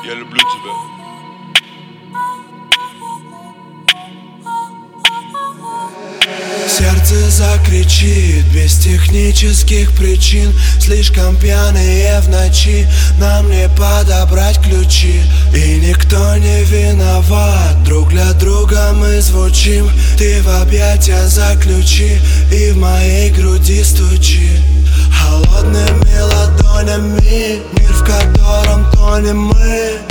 Я люблю тебя. Сердце закричит без технических причин. Слишком пьяные в ночи, нам не подобрать ключи. И никто не виноват, друг для друга мы звучим. Ты в объятия заключи и в моей груди стучи. Холодными ладонями, мир, в котором тонем мы.